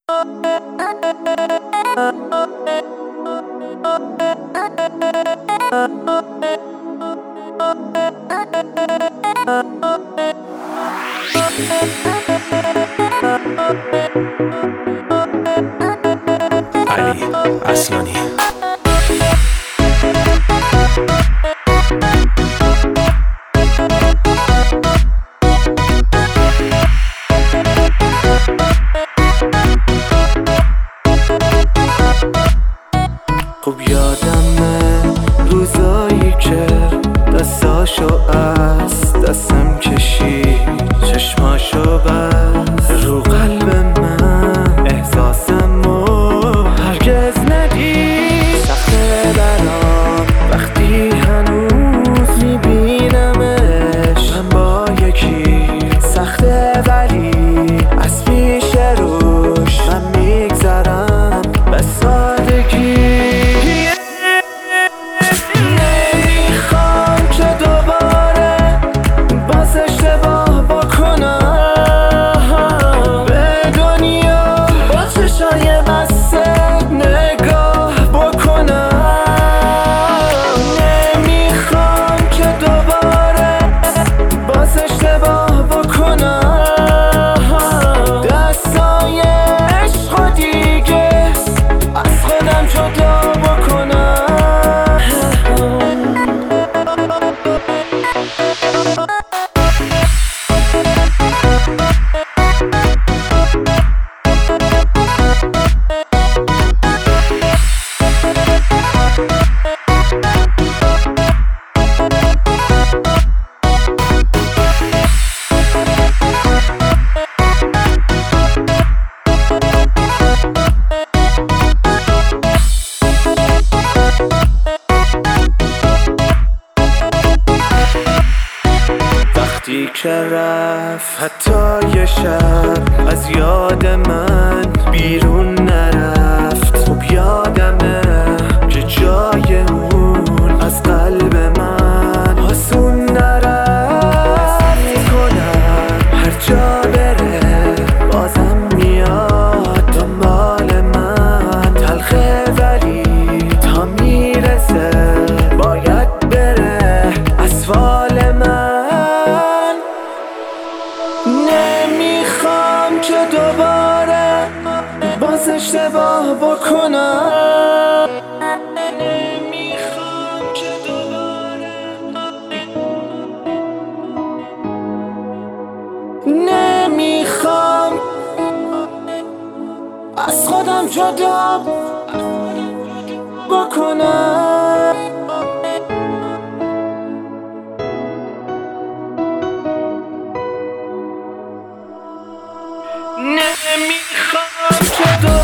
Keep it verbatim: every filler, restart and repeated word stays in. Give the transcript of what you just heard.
علی اصلانی. خوب یادمه روزایی که دستاشو از دستم کشید، چشماشو بست رو قلب من، احساسمو هرگز ندید. سخته برام وقتی هنوز میبینمش من با یکی، سخته ولی از پیش روش من میگذرم به سادگی. وقتی که رفت حتی یه شب از یاد من بیرون نرفت. خوب یادمه که جای اون از قلب من آسون نرفت. میکنم هر جا بره بازم میاد دنبال من، تلخه ولی تا میرسه باید بره اسفال من. نمیخوام که دوباره باز اشتباه بکنم، نمیخوام که دوباره نمیخوام از خودم جدا بکنم. نمیخوام که